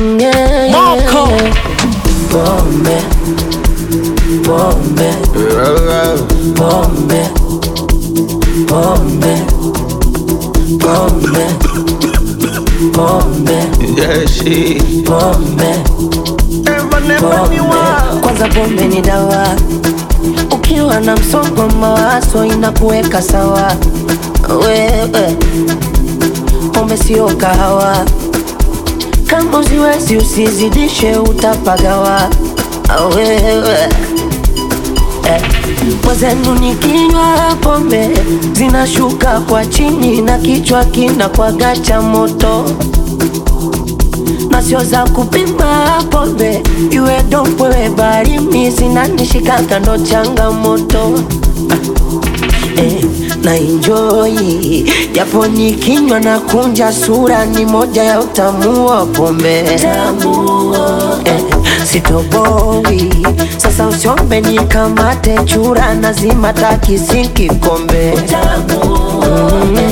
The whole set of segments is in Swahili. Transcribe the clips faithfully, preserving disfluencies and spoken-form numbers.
yeah, Marco. Pombe, pombe, pombe, pombe, pombe, pombe, yeah, she. pombe, Never, never knew her. kwanza pombe ni dawa. Ukiwa na msongo wa mawazo inakuweka sawa. Wewe pombe sio kahawa, kama usiwezi usizidishe utapagawa. Wewe eh, mwenzenu nikinywa pombe zinashuka kwa chini na kichwa kinakuwaga cha moto, na sio za kupima pombe iwe dompwe barimi zinanishika kando changamoto. Eh, na enjoy japo nikinywa na kunja sura, ni moja ya utamu wa pombe. Eh, sitoboi sasa, usiombe nikamate chura, nazima takisiki kombe. Mm.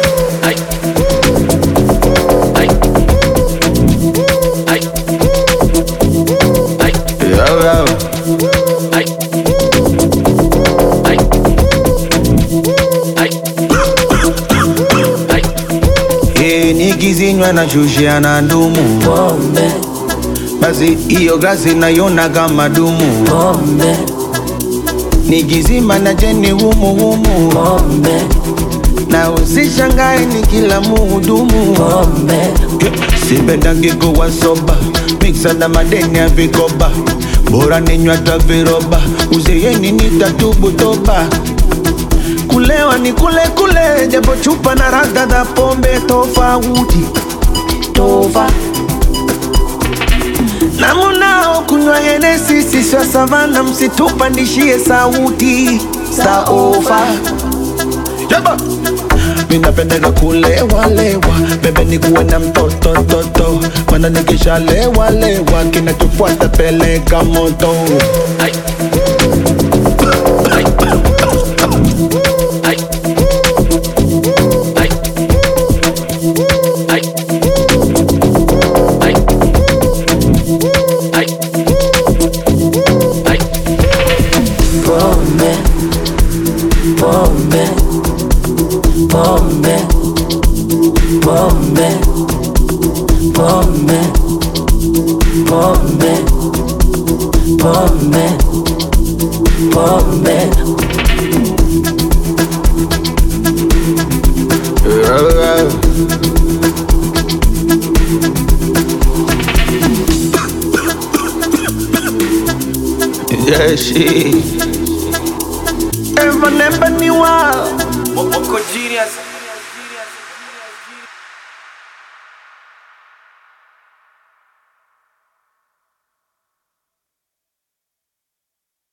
Yo, yo. Hey, nikizinywa na shushia na ndumu Pombe, basi iyo glasi naiona kama dumu. pombe, Nikizima na jeni humu humu, pombe, na usishangae ni kila muhudumu. pombe, Sipendangi kuwa soba, mixa na madeni ya vikoba, bora ninywa hata viroba, uzeeni nitatubu toba. Kulewa ni kule kule, japo chupa na radha za pombe tofauti. tova, Na munao kunywa Hennessy siswa savana, msitupandishie sauti saofa. Jaba mina pendega kulewa lewa, bebe ni kuwe na mtoto toto, mana nikisha lewa lewa, kinachofuata peleka moto. Ay. Ay. Ay. Ay. Ay. Ay. Ay. Ay. pombe, pombe, pombe, pombe, pombe, pombe, pombe, pombe. Yeah, she. Never, never knew her. Moko genius.